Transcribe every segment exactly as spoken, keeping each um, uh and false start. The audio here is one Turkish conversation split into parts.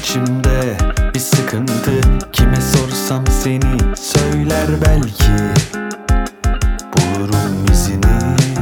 İçimde bir sıkıntı, kime sorsam seni söyler belki. Bulurum izini.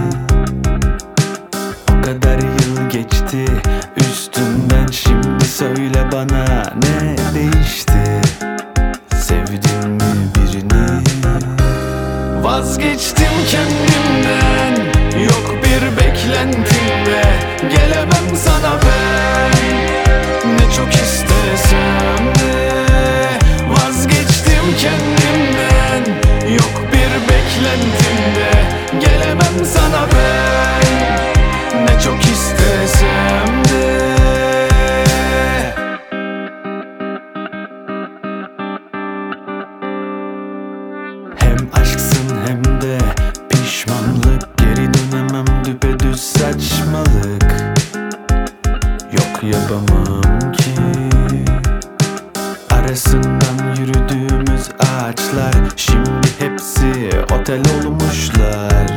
O kadar yıl geçti üstünden, şimdi söyle bana ne değişti? Sevdin mi birini? Vazgeçtim kendimden, yok bir beklentim ve gelemem sana ben. Ne çok istesem de vazgeçtim kendimden, yok bir beklentim de gelemem sana ben. Ne çok istesem de. Hem aşksın hem de pişmanlık, geri dönemem düpedüz saçmalık. Yok yapamam ki. Arasından yürüdüğümüz ağaçlar şimdi hepsi otel olmuşlar.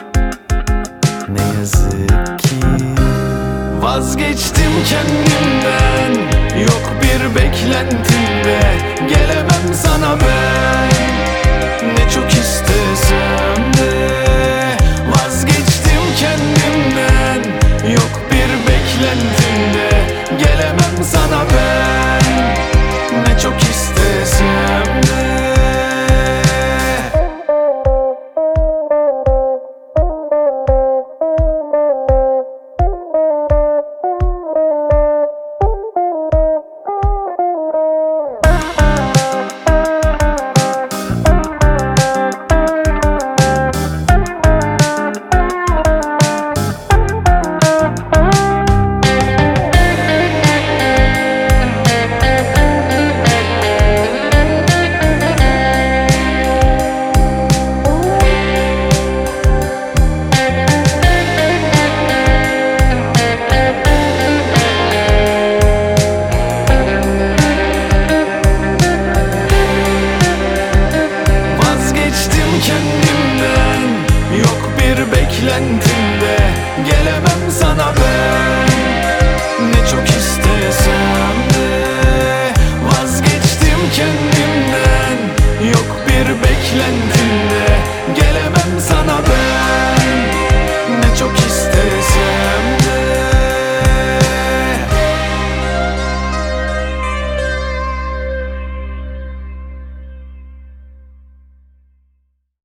Ne yazık ki. Vazgeçtim kendimden, yok bir beklentim ve